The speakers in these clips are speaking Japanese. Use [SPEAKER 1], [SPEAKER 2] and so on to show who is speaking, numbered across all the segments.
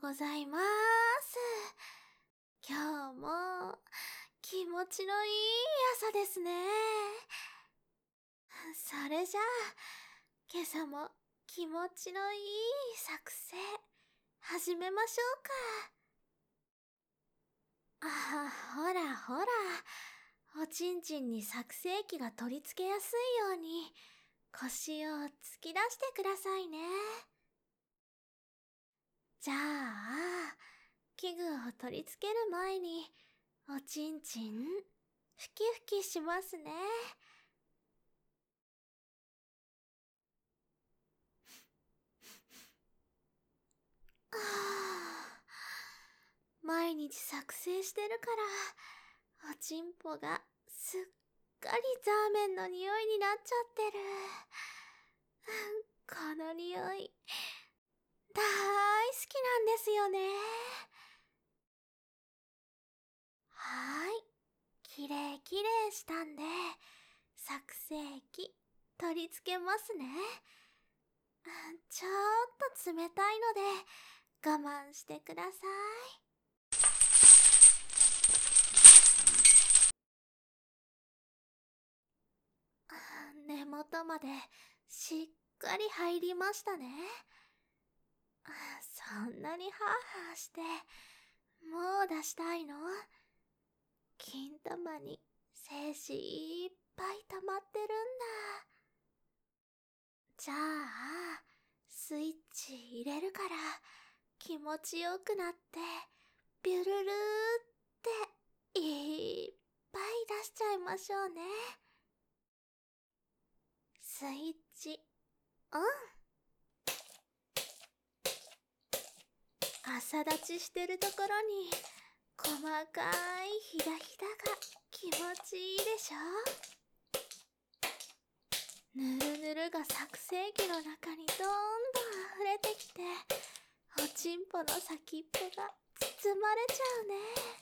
[SPEAKER 1] ございます。今日も気持ちのいい朝ですね。それじゃあ、今朝も気持ちのいい作成、始めましょうか。ほらほら、おちんちんに作成機が取り付けやすいように、腰を突き出してくださいね。じゃあ、器具を取り付ける前に、おちんちん、ふきふきしますね。毎日作成してるから、おちんぽがすっかりザーメンの匂いになっちゃってる。この匂い、大好きなんですよね。はーい。きれいきれいしたんで、作成機、取り付けますね。ちょっと冷たいので、我慢してください。根元までしっかり入りましたね。そんなにハーハーして、もう出したいの？金玉に精子いっぱい溜まってるんだ。じゃあ、スイッチ入れるから、気持ちよくなって、ビュルルーっていっぱい出しちゃいましょうね。スイッチオン。朝立ちしてるところに細かいひだひだが気持ちいいでしょ。ぬるぬるが作成機の中にどんどん溢れてきて、おちんぽの先っぽが包まれちゃうね。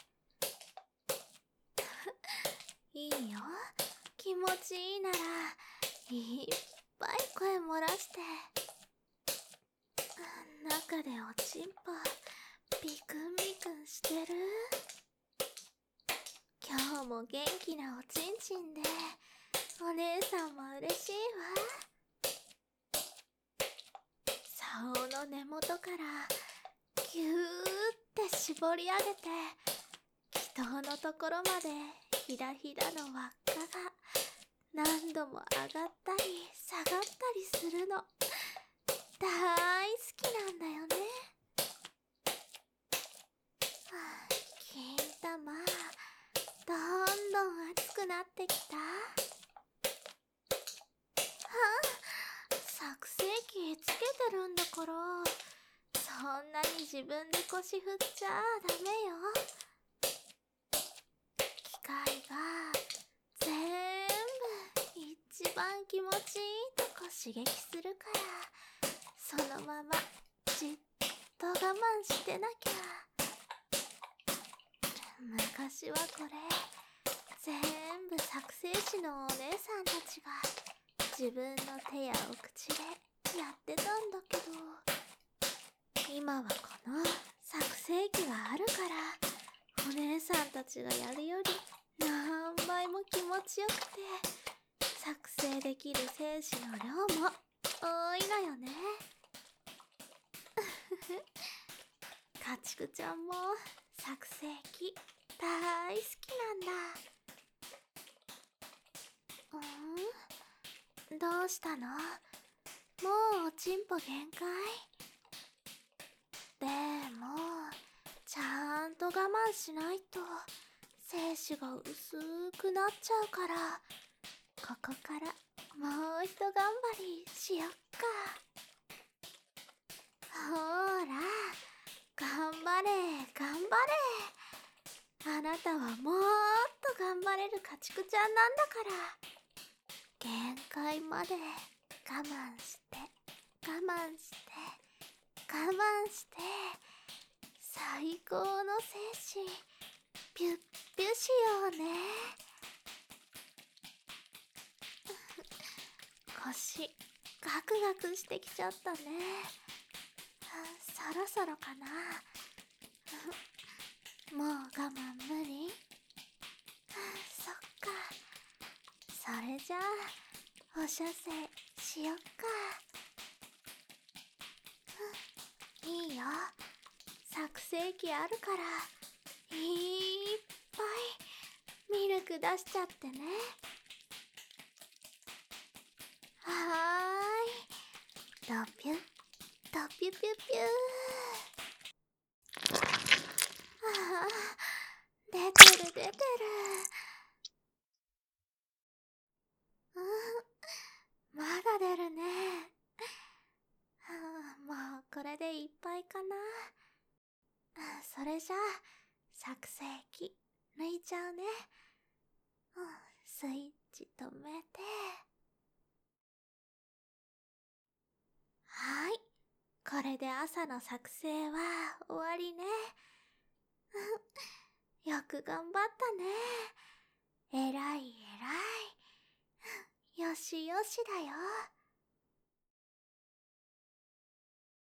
[SPEAKER 1] いいよ、気持ちいいならいっぱい声漏らして、中でおちんぽビクンビクンしてる。今日も元気なおちんちんで、お姉さんも嬉しいわ。竿の根元からぎゅーって絞り上げて、気筒のところまでひらひらの輪っかが何度も上がったり下がったりするの、大好きなんだよね。金玉、どんどん熱くなってきた。作成機つけてるんだから、そんなに自分で腰振っちゃダメよ。機械が全部一番気持ちいいとこ刺激するから、そのままじっと我慢してなきゃ。昔はこれ全部作成士のお姉さんたちが自分の手やお口でやってたんだけど、今はこの作成機があるから、お姉さんたちがやるより何倍も気持ちよくて、作成できる精子の量も多いのよね。家畜ちゃんも作成機大好きなんだ。どうしたの？もうおちんぽ限界？でも、ちゃんと我慢しないと精子が薄くなっちゃうから、ここからもうひと頑張りしよっか。ほーら、頑張れ頑張れ。あなたはもっと頑張れる家畜ちゃんなんだから。限界まで我慢して我慢して我慢して、最高の精子ピュッピュしようね。腰ガクガクしてきちゃったね。 そろそろかな。もう我慢無理。そっか。それじゃあお射精しよっか。いいよ。作成機あるからいっぱいミルク出しちゃってね。はーい。ドピュッドピュピュピュー。ああ、出てる出てる。まだ出るね。もうこれでいっぱいかな。それじゃあ作成機抜いちゃうね。スイッチ止めて。はい、これで朝の作成は終わりね。よく頑張ったね。えらいえらい。よしよしだよ。